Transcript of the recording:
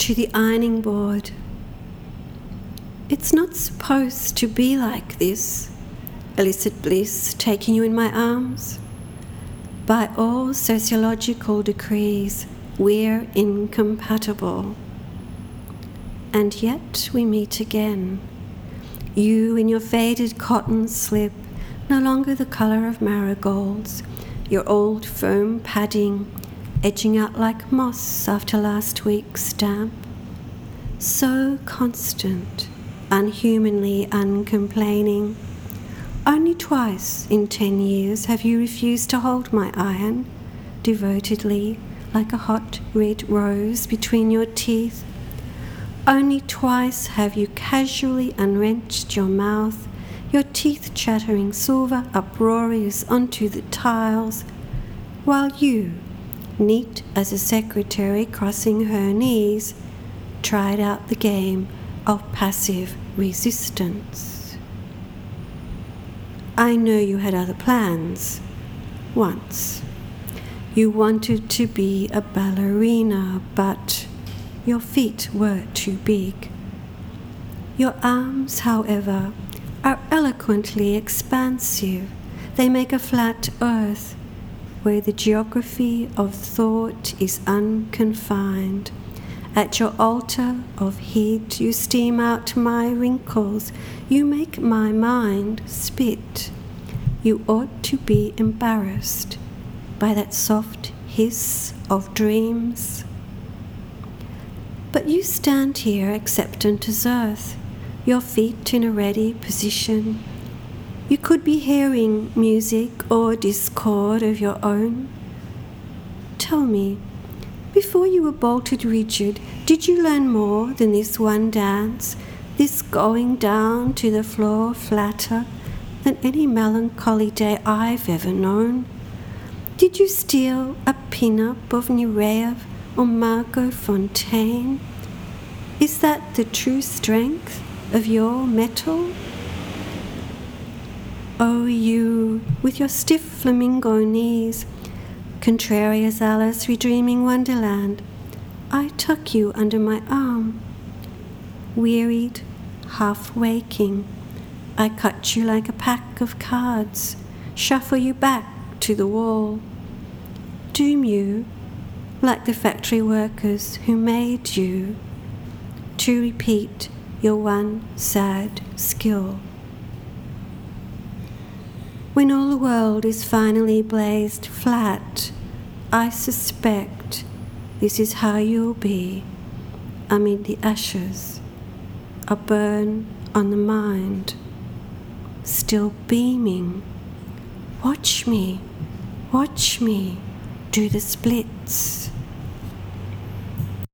to the ironing board. It's not supposed to be like this, illicit bliss taking you in my arms. By all sociological decrees, we're incompatible. And yet we meet again. You in your faded cotton slip, no longer the colour of marigolds, your old foam padding edging out like moss after last week's damp. So constant, unhumanly uncomplaining. Only twice in 10 years have you refused to hold my iron, devotedly, like a hot red rose between your teeth. Only twice have you casually unwrenched your mouth, your teeth chattering silver uproarious onto the tiles, while you, neat as a secretary crossing her knees, tried out the game of passive resistance. I know you had other plans. Once. You wanted to be a ballerina, but your feet were too big. Your arms, however, are eloquently expansive. They make a flat earth where the geography of thought is unconfined. At your altar of heat you steam out my wrinkles, you make my mind spit. You ought to be embarrassed by that soft hiss of dreams. But you stand here acceptant as earth, your feet in a ready position. You could be hearing music or discord of your own. Tell me, before you were bolted rigid, did you learn more than this one dance, this going down to the floor flatter than any melancholy day I've ever known? Did you steal a pin-up of Nureyev or Margot Fontaine? Is that the true strength of your metal? Oh, you, with your stiff flamingo knees, contrary as Alice redreaming Wonderland, I tuck you under my arm. Wearied, half waking, I cut you like a pack of cards, shuffle you back to the wall, doom you, like the factory workers who made you, to repeat your one sad skill. When all the world is finally blazed flat, I suspect this is how you'll be amid the ashes, a burn on the mind, still beaming. Watch me do the splits.